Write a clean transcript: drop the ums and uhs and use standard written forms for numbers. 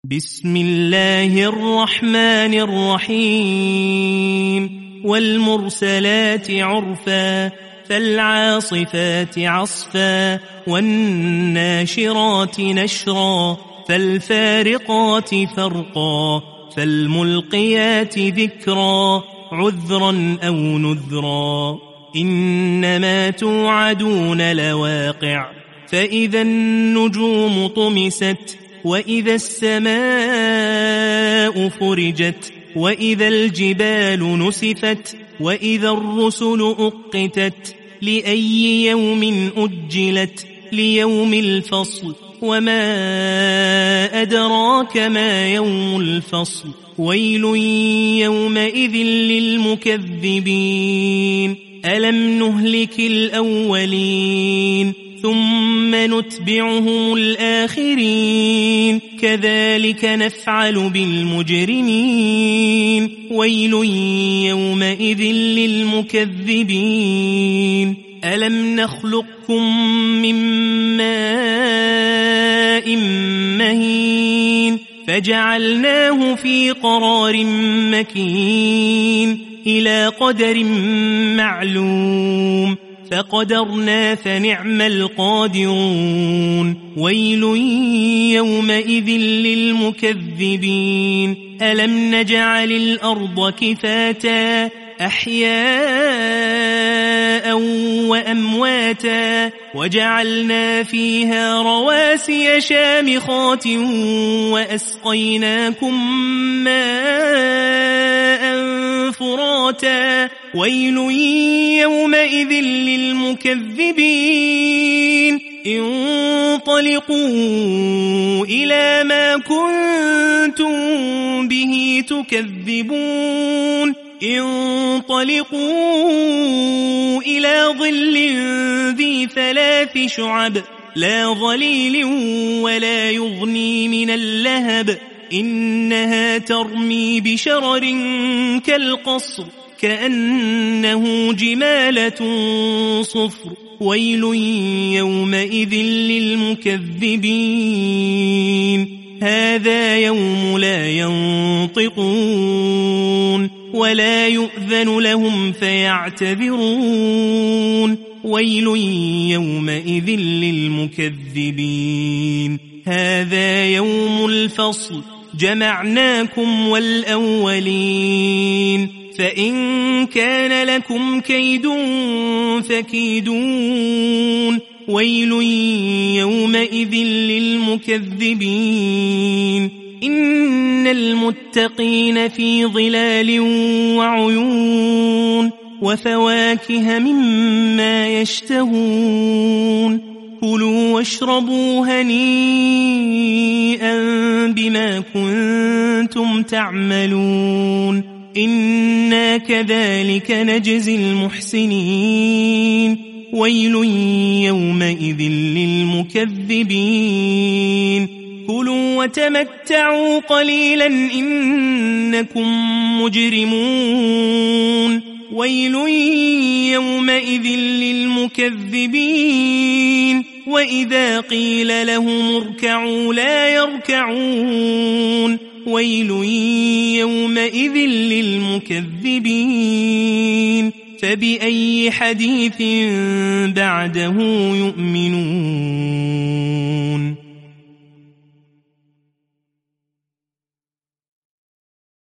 بسم الله الرحمن الرحيم والمرسلات عرفا فالعاصفات عصفا والناشرات نشرا فالفارقات فرقا فالملقيات ذكرا عذرا أو نذرا إنما توعدون لواقع فإذا النجوم طمست وإذا السماء فرجت وإذا الجبال نسفت وإذا الرسل أقتت لأي يوم أجلت ليوم الفصل وما أدراك ما يوم الفصل ويل يومئذ للمكذبين ألم نهلك الأولين ثم نتبعهم الآخرين كذلك نفعل بالمجرمين ويل يومئذ للمكذبين ألم نخلقكم من ماء مهين فجعلناه في قرار مكين إلى قدر معلوم فقدرنا فنعم القادرون ويل يومئذ للمكذبين ألم نجعل الأرض كفاتا أحياء وأمواتا وجعلنا فيها رواسي شامخات وأسقيناكم ماء فراتا ويل يومئذ للمكذبين انطلقوا إلى ما كنتم به تكذبون انطلقوا إلى ظل ذي 3 شعب لا ظليل ولا يغني من اللهب إنها ترمي بشرر كالقصر كأنه جمالة صفر ويل يومئذ للمكذبين هذا يوم لا ينطقون ولا يؤذن لهم فيعتذرون ويل يومئذ للمكذبين هذا يوم الفصل جمعناكم والأولين فإن كان لكم كيد فكيدون ويل يومئذ للمكذبين إن المتقين في ظلال وعيون وفواكه مما يشتهون كلوا واشربوا هنيئا بما كنتم تعملون إنا كذلك نجزي المحسنين ويل يومئذ للمكذبين كلوا وتمتعوا قليلا إنكم مجرمون ويل يومئذ للمكذبين وإذا قيل لهم اركعوا لا يركعون ويل يومئذ للمكذبين فبأي حديث بعده يؤمنون